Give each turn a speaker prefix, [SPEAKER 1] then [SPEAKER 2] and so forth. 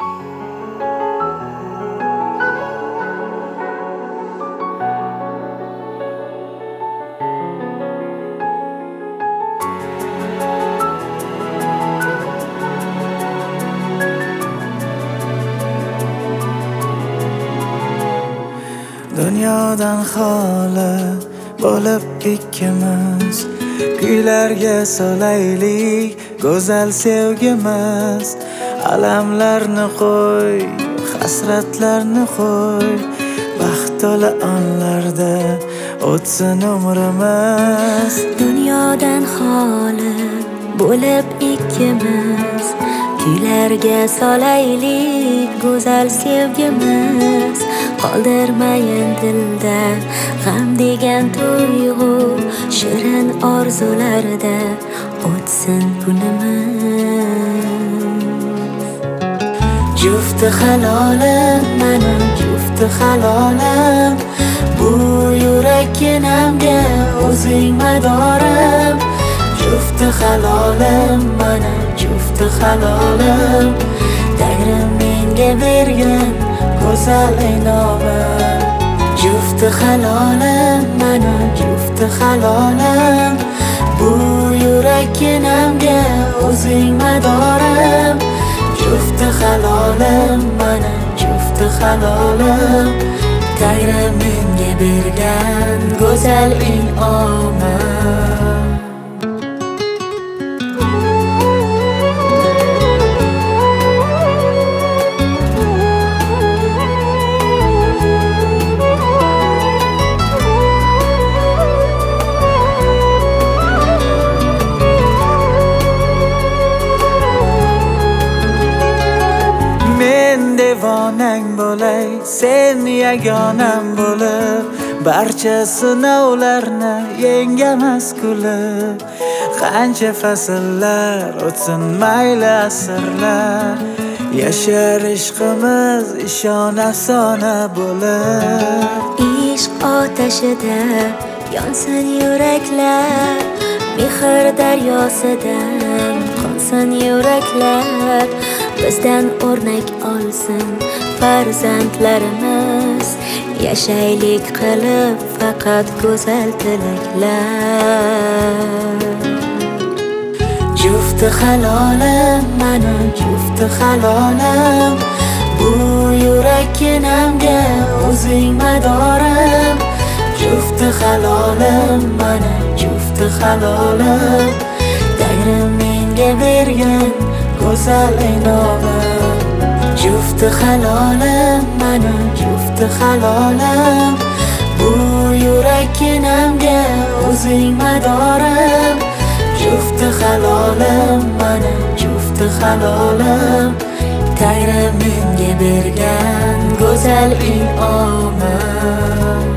[SPEAKER 1] Dunyodan xoli bo'lib ikkimiz, kuylarga solaylik go'zal sevgimiz. Alamlarni qo'y, hasratlarni qo'y, baxt to'la onlarda o'tsin umrimiz.
[SPEAKER 2] Dunyodan xoli bo'lib ikkimiz, kuylarga solaylik go'zal sevgimiz. Qoldirmayin dilda g'am degan tuyg'u, shirin orzularda o'tsin kunimiz. Jufti halolim, mening jufti halolim, bu yurakkinamga o'zing madorim. Jufti halolim, mening jufti halolim, Tangrim menga bergan go'zal inomim. Jufti halolim, mening jufti halolim, bu yurakkinamga o'zing madorim. Jufti halolim, mening jufti halolim, Tangrim menga bergan go'zal inomim.
[SPEAKER 1] Devonang bo'lay, sen yagonam bo'lib, barcha sinovlarni yengamas kulib. Qancha fasllar o'tsin mayli asrlar, yashar ishqimiz ishon afsona bo'lib.
[SPEAKER 2] Ishq otashida yonsin yuraklar, mehr daryosidan qonsin yuraklar. Bizdan o'rnak olsin farzandlarimiz, yashaylik qilib faqat go'zal tilaklar. Jufti halolim, mening jufti halolim, bu yurakkinamga o'zing madorim. Jufti halolim, mening jufti halolim, Tangrim menga bergan go'zal inomim. Jufti halolim, mening jufti halolim, bu yurakkinamga o'zing madorim. Jufti halolim, mening jufti halolim, Tangrim menga bergan go'zal inomim.